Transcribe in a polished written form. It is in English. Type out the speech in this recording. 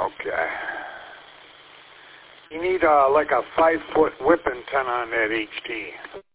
Okay. You need like a 5-foot whip antenna on that HT.